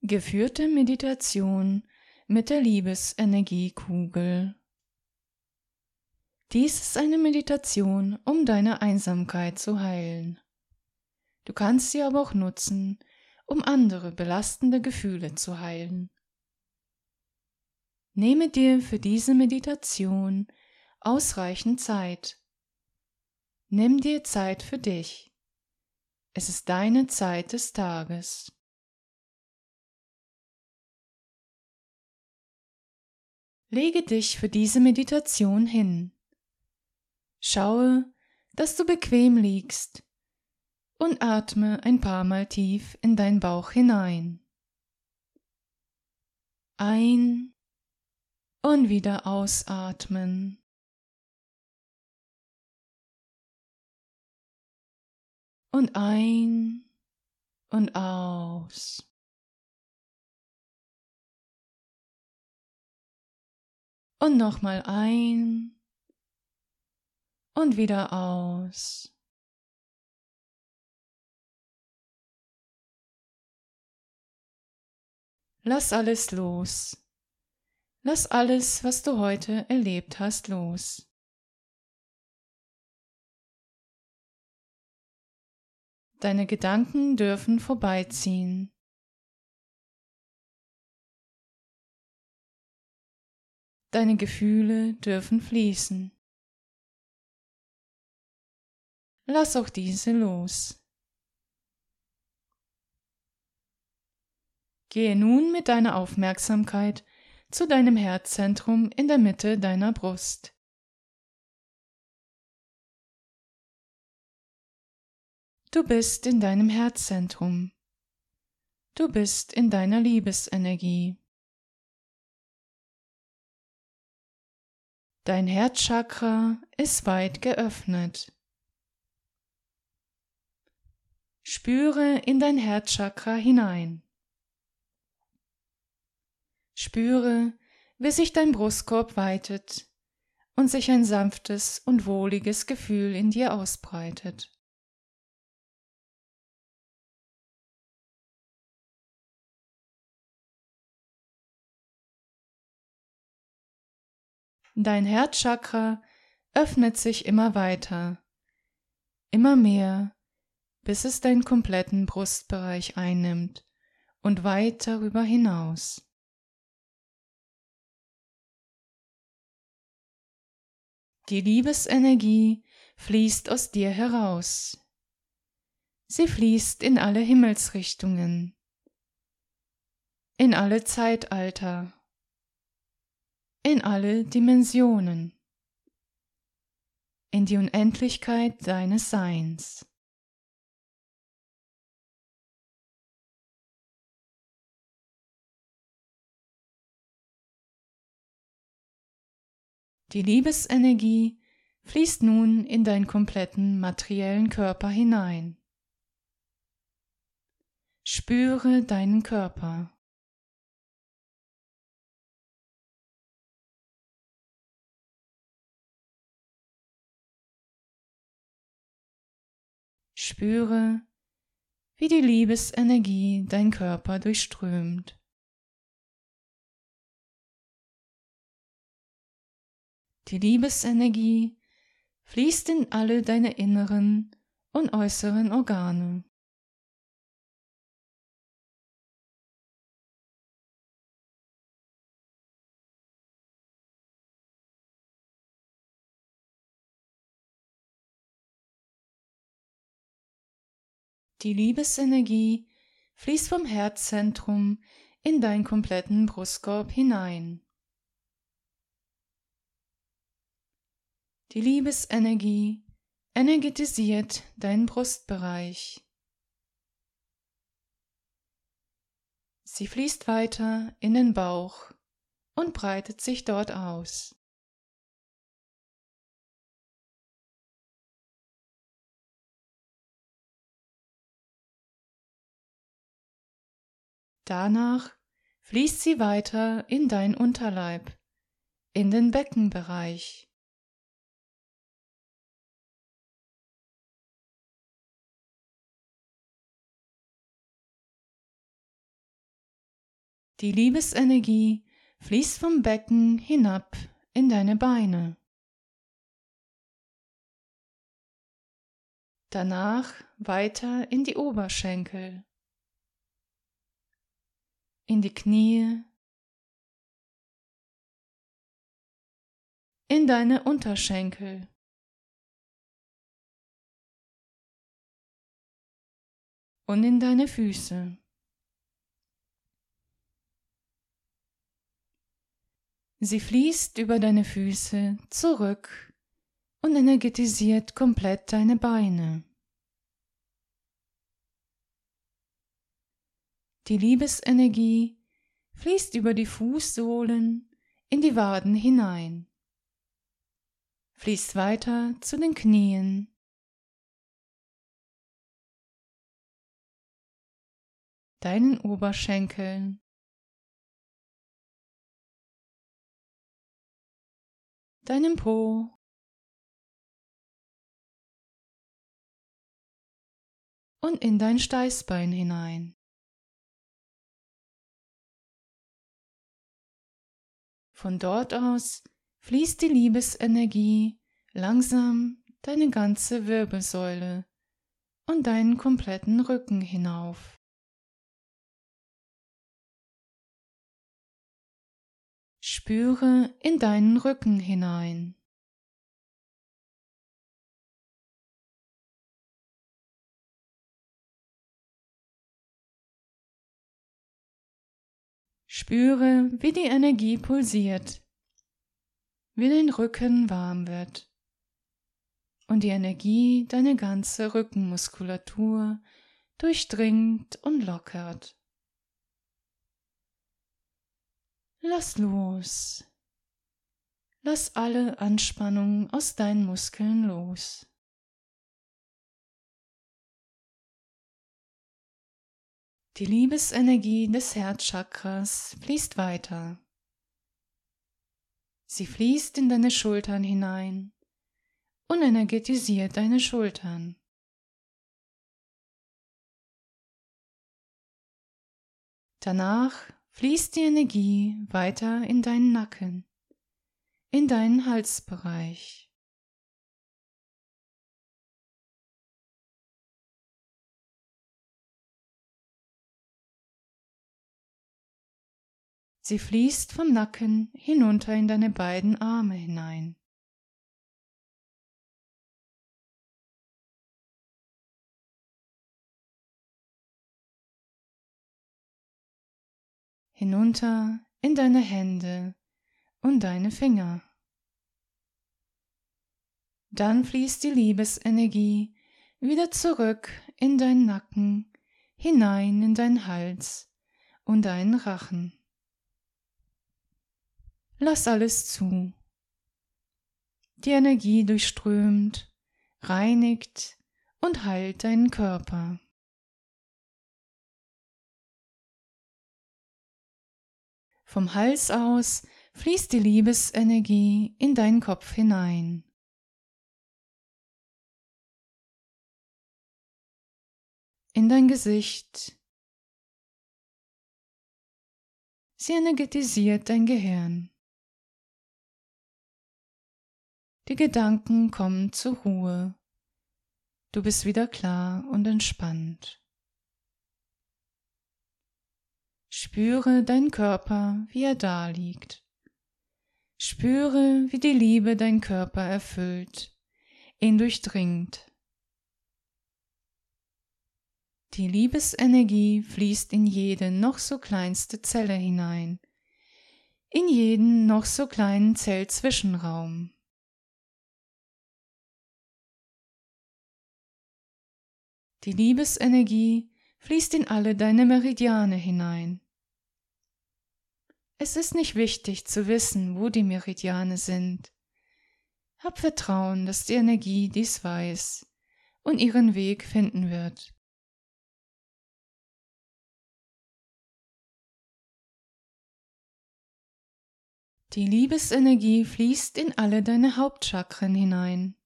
Geführte Meditation mit der Liebesenergiekugel. Dies ist eine Meditation, um deine Einsamkeit zu heilen. Du kannst sie aber auch nutzen, um andere belastende Gefühle zu heilen. Nehme dir für diese Meditation ausreichend Zeit. Nimm dir Zeit für dich. Es ist deine Zeit des Tages. Lege dich für diese Meditation hin. Schaue, dass du bequem liegst und atme ein paar Mal tief in deinen Bauch hinein. Ein und wieder ausatmen. Und ein und aus. Und nochmal ein und wieder aus. Lass alles los. Lass alles, was du heute erlebt hast, los. Deine Gedanken dürfen vorbeiziehen. Deine Gefühle dürfen fließen. Lass auch diese los. Gehe nun mit deiner Aufmerksamkeit zu deinem Herzzentrum in der Mitte deiner Brust. Du bist in deinem Herzzentrum. Du bist in deiner Liebesenergie. Dein Herzchakra ist weit geöffnet. Spüre in dein Herzchakra hinein. Spüre, wie sich dein Brustkorb weitet und sich ein sanftes und wohliges Gefühl in dir ausbreitet. Dein Herzchakra öffnet sich immer weiter, immer mehr, bis es deinen kompletten Brustbereich einnimmt und weit darüber hinaus. Die Liebesenergie fließt aus dir heraus. Sie fließt in alle Himmelsrichtungen, in alle Zeitalter, in alle Dimensionen, in die Unendlichkeit deines Seins. Die Liebesenergie fließt nun in deinen kompletten materiellen Körper hinein. Spüre deinen Körper. Spüre, wie die Liebesenergie deinen Körper durchströmt. Die Liebesenergie fließt in alle deine inneren und äußeren Organe. Die Liebesenergie fließt vom Herzzentrum in deinen kompletten Brustkorb hinein. Die Liebesenergie energetisiert deinen Brustbereich. Sie fließt weiter in den Bauch und breitet sich dort aus. Danach fließt sie weiter in dein Unterleib, in den Beckenbereich. Die Liebesenergie fließt vom Becken hinab in deine Beine. Danach weiter in die Oberschenkel, in die Knie, in deine Unterschenkel, und in deine Füße. Sie fließt über deine Füße zurück und energetisiert komplett deine Beine. Die Liebesenergie fließt über die Fußsohlen in die Waden hinein, fließt weiter zu den Knien, deinen Oberschenkeln, deinem Po, und in dein Steißbein hinein. Von dort aus fließt die Liebesenergie langsam deine ganze Wirbelsäule und deinen kompletten Rücken hinauf. Spüre in deinen Rücken hinein. Spüre, wie die Energie pulsiert, wie dein Rücken warm wird und die Energie deine ganze Rückenmuskulatur durchdringt und lockert. Lass los. Lass alle Anspannung aus deinen Muskeln los. Die Liebesenergie des Herzchakras fließt weiter. Sie fließt in deine Schultern hinein und energetisiert deine Schultern. Danach fließt die Energie weiter in deinen Nacken, in deinen Halsbereich. Sie fließt vom Nacken hinunter in deine beiden Arme hinein. Hinunter in deine Hände und deine Finger. Dann fließt die Liebesenergie wieder zurück in deinen Nacken, hinein in deinen Hals und deinen Rachen. Lass alles zu. Die Energie durchströmt, reinigt und heilt deinen Körper. Vom Hals aus fließt die Liebesenergie in deinen Kopf hinein. In dein Gesicht. Sie energetisiert dein Gehirn. Die Gedanken kommen zur Ruhe. Du bist wieder klar und entspannt. Spüre deinen Körper, wie er da liegt. Spüre, wie die Liebe deinen Körper erfüllt, ihn durchdringt. Die Liebesenergie fließt in jede noch so kleinste Zelle hinein, in jeden noch so kleinen Zellzwischenraum. Die Liebesenergie fließt in alle deine Meridiane hinein. Es ist nicht wichtig zu wissen, wo die Meridiane sind. Hab Vertrauen, dass die Energie dies weiß und ihren Weg finden wird. Die Liebesenergie fließt in alle deine Hauptchakren hinein.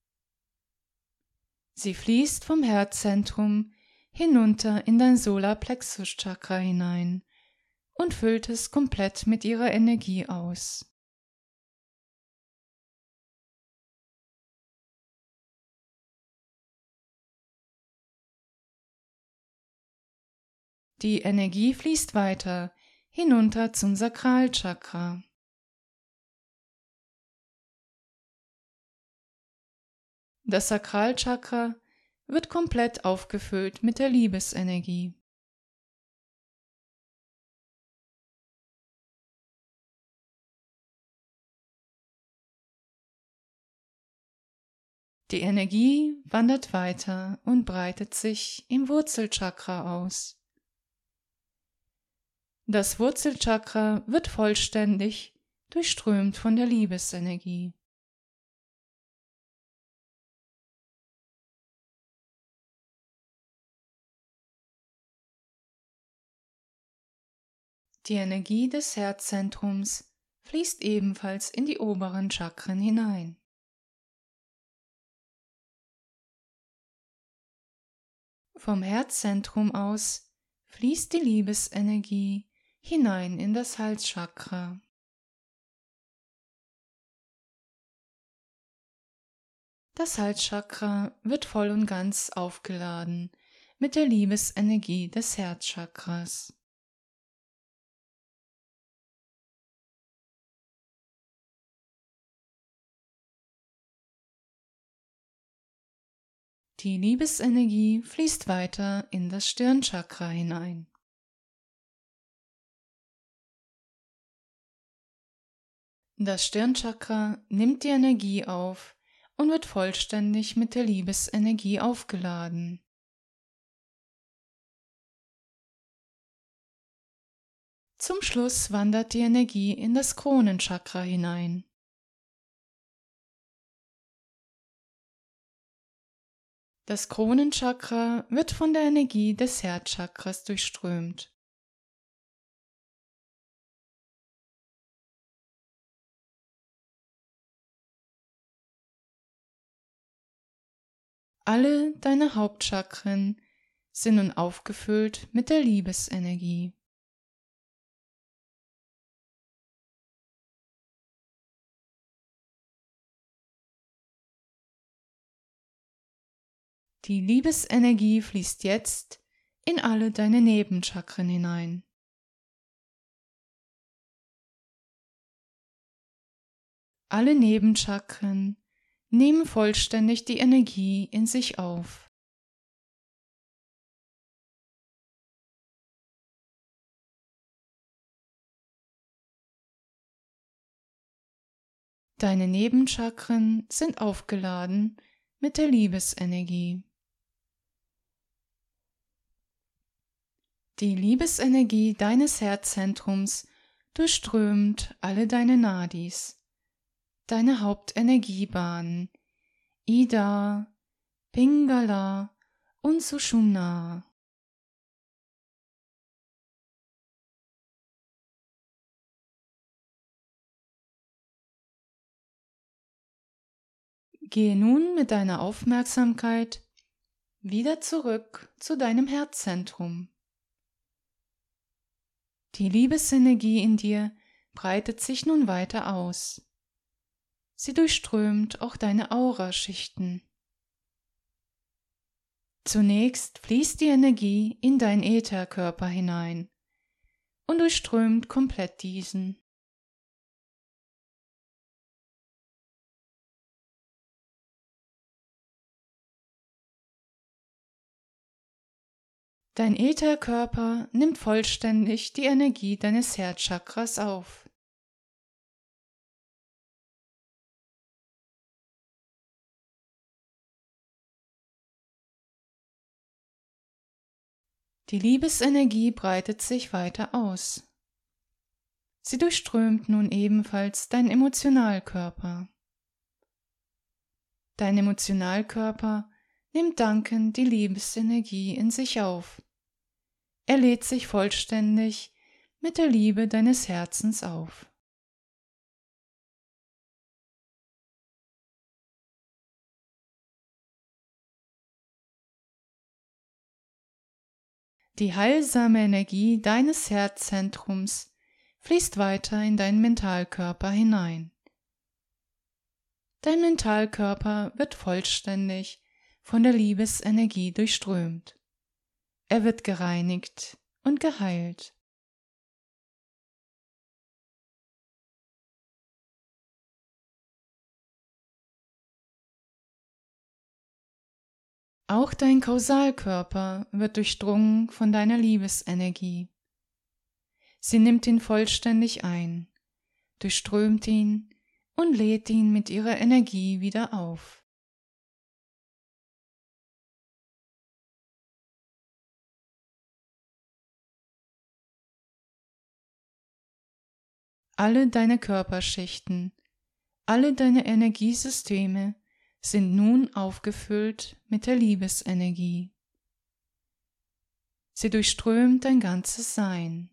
Sie fließt vom Herzzentrum hinunter in dein Solarplexus-Chakra hinein und füllt es komplett mit ihrer Energie aus. Die Energie fließt weiter hinunter zum Sakralchakra. Das Sakralchakra wird komplett aufgefüllt mit der Liebesenergie. Die Energie wandert weiter und breitet sich im Wurzelchakra aus. Das Wurzelchakra wird vollständig durchströmt von der Liebesenergie. Die Energie des Herzzentrums fließt ebenfalls in die oberen Chakren hinein. Vom Herzzentrum aus fließt die Liebesenergie hinein in das Halschakra. Das Halschakra wird voll und ganz aufgeladen mit der Liebesenergie des Herzchakras. Die Liebesenergie fließt weiter in das Stirnchakra hinein. Das Stirnchakra nimmt die Energie auf und wird vollständig mit der Liebesenergie aufgeladen. Zum Schluss wandert die Energie in das Kronenchakra hinein. Das Kronenchakra wird von der Energie des Herzchakras durchströmt. Alle deine Hauptchakren sind nun aufgefüllt mit der Liebesenergie. Die Liebesenergie fließt jetzt in alle deine Nebenchakren hinein. Alle Nebenchakren nehmen vollständig die Energie in sich auf. Deine Nebenchakren sind aufgeladen mit der Liebesenergie. Die Liebesenergie deines Herzzentrums durchströmt alle deine Nadis, deine Hauptenergiebahnen, Ida, Pingala und Sushumna. Gehe nun mit deiner Aufmerksamkeit wieder zurück zu deinem Herzzentrum. Die Liebesenergie in dir breitet sich nun weiter aus. Sie durchströmt auch deine Auraschichten. Zunächst fließt die Energie in deinen Ätherkörper hinein und durchströmt komplett diesen. Dein Ätherkörper nimmt vollständig die Energie deines Herzchakras auf. Die Liebesenergie breitet sich weiter aus. Sie durchströmt nun ebenfalls deinen Emotionalkörper. Dein Emotionalkörper nimmt dankend die Liebesenergie in sich auf. Er lädt sich vollständig mit der Liebe deines Herzens auf. Die heilsame Energie deines Herzzentrums fließt weiter in deinen Mentalkörper hinein. Dein Mentalkörper wird vollständig von der Liebesenergie durchströmt. Er wird gereinigt und geheilt. Auch dein Kausalkörper wird durchdrungen von deiner Liebesenergie. Sie nimmt ihn vollständig ein, durchströmt ihn und lädt ihn mit ihrer Energie wieder auf. Alle deine Körperschichten, alle deine Energiesysteme sind nun aufgefüllt mit der Liebesenergie. Sie durchströmt dein ganzes Sein.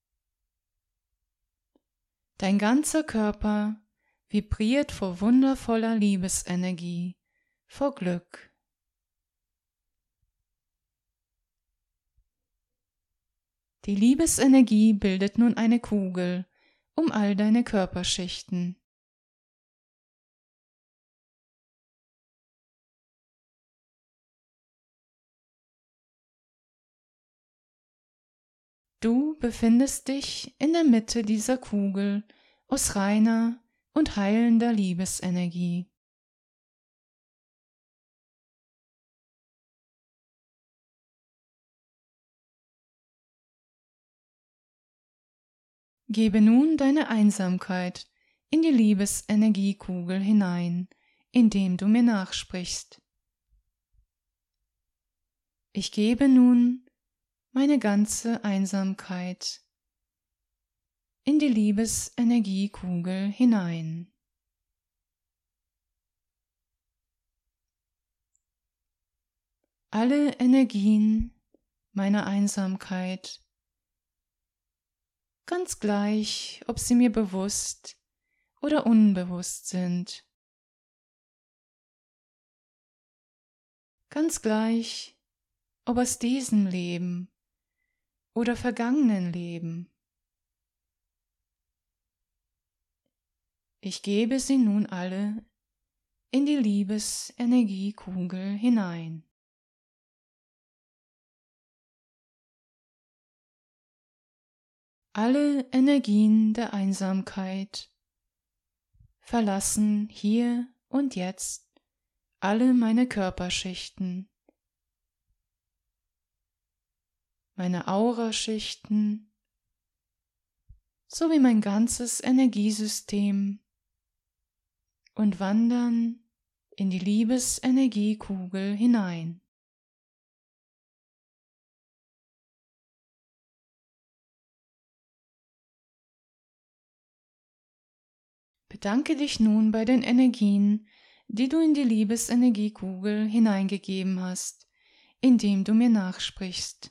Dein ganzer Körper vibriert vor wundervoller Liebesenergie, vor Glück. Die Liebesenergie bildet nun eine Kugel um all deine Körperschichten. Du befindest dich in der Mitte dieser Kugel aus reiner und heilender Liebesenergie. Gebe nun deine Einsamkeit in die Liebesenergiekugel hinein, indem du mir nachsprichst. Ich gebe nun meine ganze Einsamkeit in die Liebesenergiekugel hinein. Alle Energien meiner Einsamkeit, ganz gleich, ob sie mir bewusst oder unbewusst sind, ganz gleich, ob aus diesem Leben oder vergangenen Leben. Ich gebe sie nun alle in die Liebesenergiekugel hinein. Alle Energien der Einsamkeit verlassen hier und jetzt alle meine Körperschichten, meine Auraschichten sowie mein ganzes Energiesystem und wandern in die Liebesenergiekugel hinein. Bedanke dich nun bei den Energien, die du in die Liebesenergiekugel hineingegeben hast, indem du mir nachsprichst.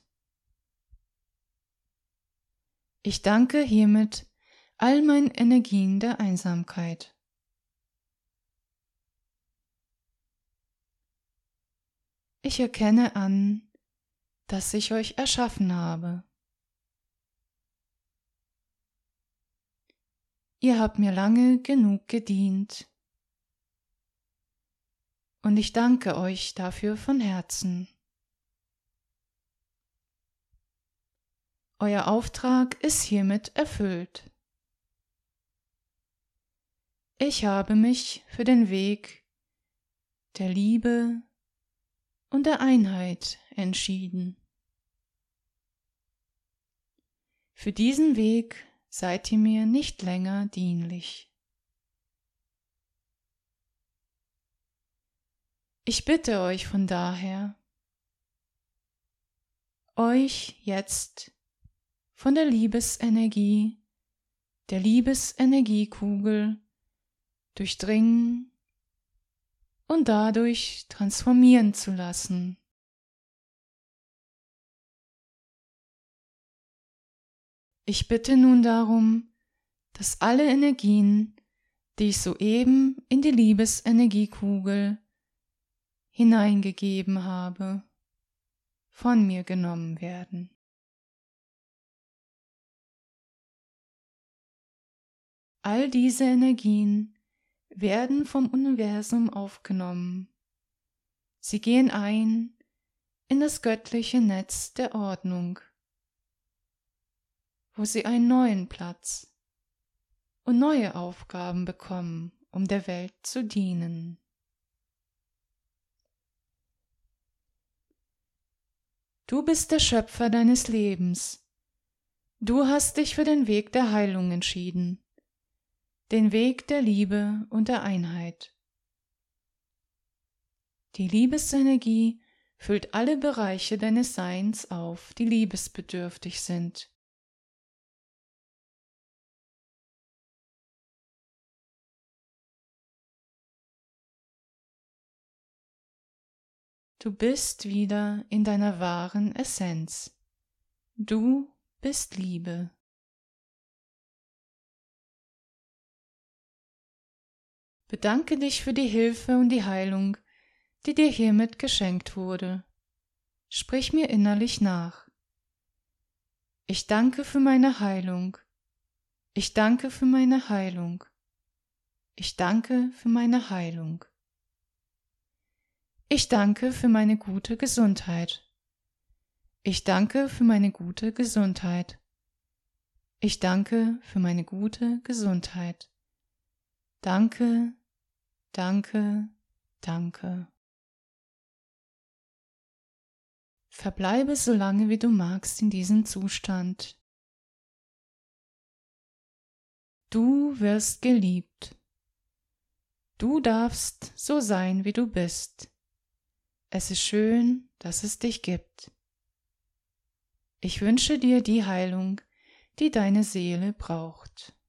Ich danke hiermit all meinen Energien der Einsamkeit. Ich erkenne an, dass ich euch erschaffen habe. Ihr habt mir lange genug gedient. Und ich danke euch dafür von Herzen. Euer Auftrag ist hiermit erfüllt. Ich habe mich für den Weg der Liebe und der Einheit entschieden. Für diesen Weg seid ihr mir nicht länger dienlich. Ich bitte euch von daher, euch jetzt von der Liebesenergie, der Liebesenergiekugel durchdringen und dadurch transformieren zu lassen. Ich bitte nun darum, dass alle Energien, die ich soeben in die Liebesenergiekugel hineingegeben habe, von mir genommen werden. All diese Energien werden vom Universum aufgenommen. Sie gehen ein in das göttliche Netz der Ordnung, wo sie einen neuen Platz und neue Aufgaben bekommen, um der Welt zu dienen. Du bist der Schöpfer deines Lebens. Du hast dich für den Weg der Heilung entschieden, den Weg der Liebe und der Einheit. Die Liebesenergie füllt alle Bereiche deines Seins auf, die liebesbedürftig sind. Du bist wieder in deiner wahren Essenz. Du bist Liebe. Bedanke dich für die Hilfe und die Heilung, die dir hiermit geschenkt wurde. Sprich mir innerlich nach. Ich danke für meine Heilung. Ich danke für meine Heilung. Ich danke für meine Heilung. Ich danke für meine gute Gesundheit. Ich danke für meine gute Gesundheit. Ich danke für meine gute Gesundheit. Danke, danke, danke. Verbleibe so lange wie du magst in diesem Zustand. Du wirst geliebt. Du darfst so sein, wie du bist. Es ist schön, dass es dich gibt. Ich wünsche dir die Heilung, die deine Seele braucht.